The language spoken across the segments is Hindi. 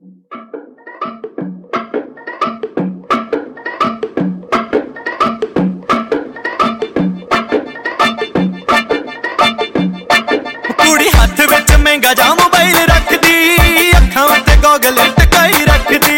कुड़ी हाथ विच महंगा जा मोबाइल रखदी, अखां उत्ते गॉगल टकाई रखदी।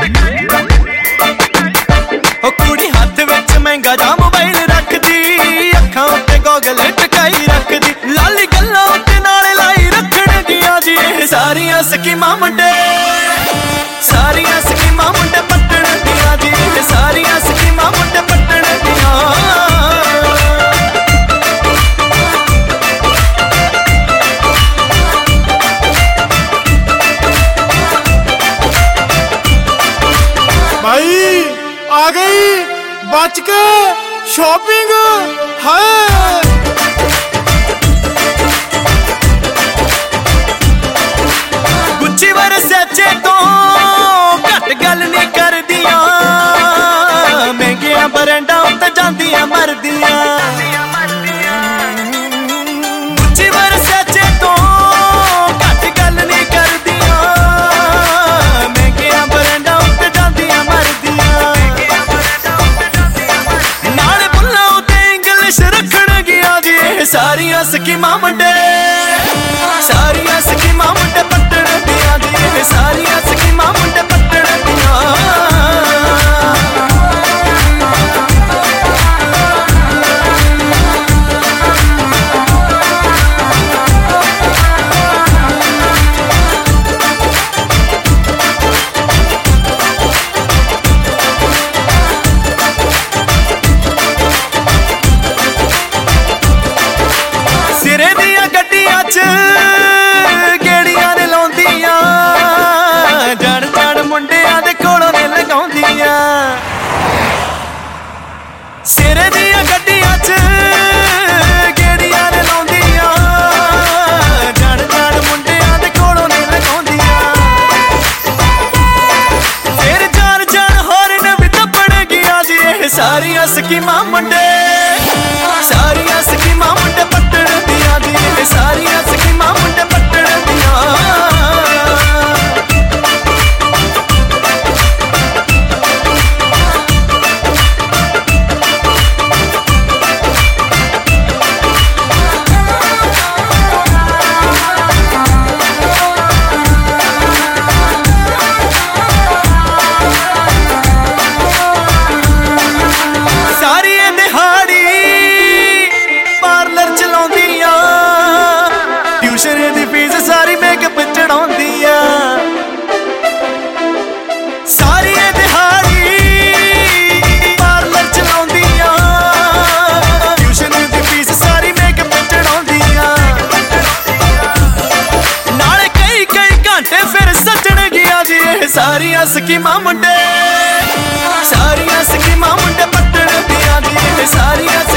कुड़ी हाथ विच महंगा जा मोबाइल रखदी, अखां उत्ते गॉगल टकाई रखदी। लाली गल्लां उत्ते नाल लाई रखण दियां जी सारियां स्कीमां मुंडे, सारियां स्कीमां मुंडे पट्टण दियां जी, सारियां स्कीमां मुंडे पट्टण दियां। भाई आ गई बच के शॉपिंग है। गुच्ची वर्सैचे तो घट गल नहीं करदियां, महंगियां ब्रांडां उत्ते जांदियां मरदियां। गुच्ची वर्सैचे तो घट गल नहीं करदियां, महंगियां ब्रांडां उत्ते जांदियां मरदियां। नाल बुल्लां उत्ते इंग्लिश रखण गियां जी सारियां स्कीमां मुंडे, सारियां स्कीमां मुंडे पट्टण दियां जी, सारियां स्कीमां मुंडे पट्टण दियां। सिरे दियां गड्डियां च गेड़ियां ने लाउंदियां, जड़ जड़ मुंडियां दे कोलों ने लगाउंदियां। सिरे दियां गड्डियां च गेड़ियां ने लाउंदियां, जड़ जड़ मुंडियां दे कोलों ने लगाउंदियां। फिर जान जान हॉर्न भी दब्बण गियां जी सारियां स्कीमां मुंडे, सारियां स्कीमां मुंडे पट्टण दियां जी, सारियां स्कीमां मुंडे पट्टण दियां। सारी दिहाड़ी पार्लर चलाउंदियां, ट्यूशन दी फीस सारी मेकअप चढ़ाउंदियां। सारी दिहाड़ी पार्लर चलाउंदियां, ट्यूशन दी फीस सारी मेकअप चढ़ाउंदियां। नाले कई कई घंटे फिर सजण गियां जी सारियां स्कीमां मुंडे, सारियां स्कीमां मुंडे पट्टण दियां जी, सारियां